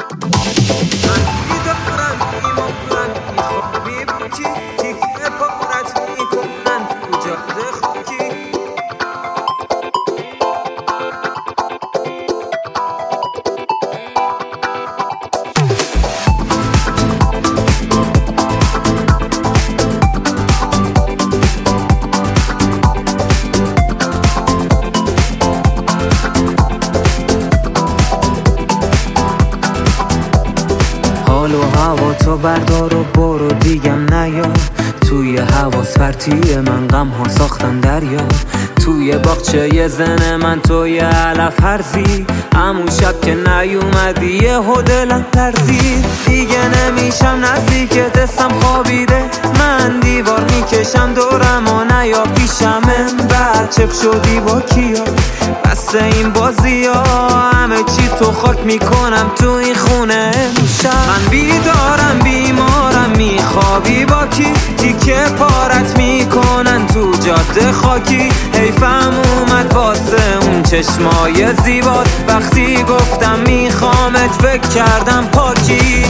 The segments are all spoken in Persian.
حال و هوا تو بردار و برو دیگم نیا. توی حواس پرتی من غم ها ساختن دریا. توی باغچه زن من توی علف هرزی. همون شب که نیومدی یهو دلم لرزید. دیگه نمیشم نزدیکت اسم خوابیده. من دیوار میکشم دورم و نیا پیشمه. برچف شدی با کیا بس این بازی ها. همه چی تو خاک میکنم تو این خونه میشم. من بیدارم بیمارم میخوابی با کی. تیکه پارت میکنن تو جاده خاکی. حیفم اومد واسه اون چشمای زیبات. وقتی گفتم میخوامت فکر کردم پاکی.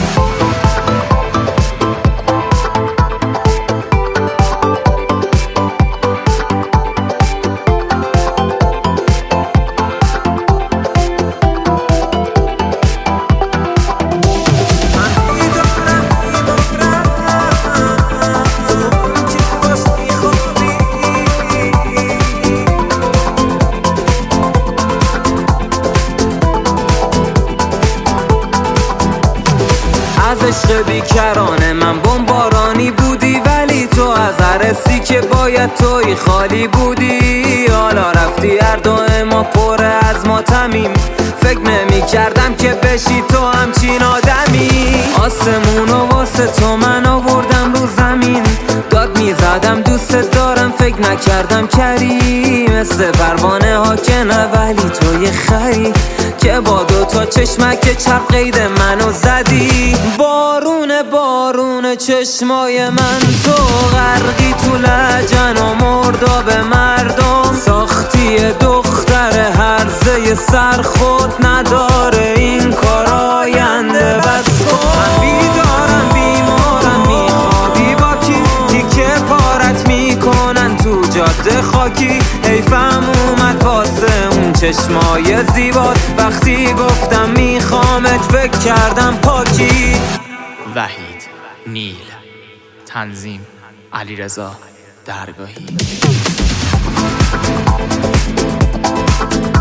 از عشق بیکرانه من بمبارانی بودی. ولی تو از عرصی که باید توی خالی بودی. حالا رفتی هر دو ما پر از ماتمیم. فکر نمی کردم که بشی تو همچین آدمی. آسمونو واسه تو من آوردم رو زمین. داد می زدم دوست دارم فکر نکردم کری. مثل پروانه ها که نه ولی تو یه خری. که با دو تا چشمک چپ قید منو زدی. بارون چشمای من تو غرقی تو لجن و مرداب مردم. ساختی دختر هرزه سر خود نداره این کار آینده بس کن. من بیدارم بیمارم میخوابی با کی. تیکه پارت میکنن تو جاده خاکی. حیفم اومد واسه اون چشمای زیبات. وقتی گفتم میخوامت فکر کردم پاکی. وحید نیل، تنظیم علیرضا درگاهی.